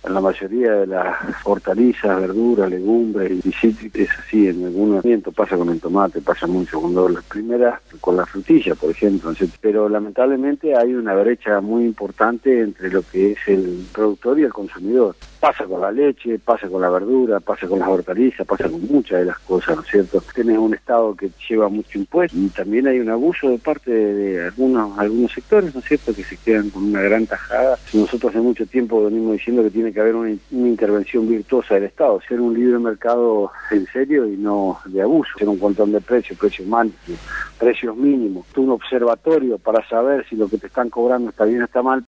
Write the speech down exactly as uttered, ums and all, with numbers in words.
en la mayoría de las hortalizas, verduras, legumbres y cítricos es así, en algún momento pasa con el tomate, pasa mucho con las primeras, con la frutilla, por ejemplo, ¿no? Pero lamentablemente hay una brecha muy importante entre lo que es el productor y el consumidor. Pasa con la leche, pasa con la verdura, pasa con las hortalizas, pasa con muchas de las cosas, ¿no es cierto? Tienes un Estado que lleva mucho impuesto y también hay un abuso de parte de, de algunos algunos sectores, ¿no es cierto?, que se quedan con una gran tajada. Nosotros hace mucho tiempo venimos diciendo que tiene que haber una, una intervención virtuosa del Estado, ser un libre mercado en serio y no de abuso, ser un control de precios, precios máximos, precios mínimos, un observatorio para saber si lo que te están cobrando está bien o está mal,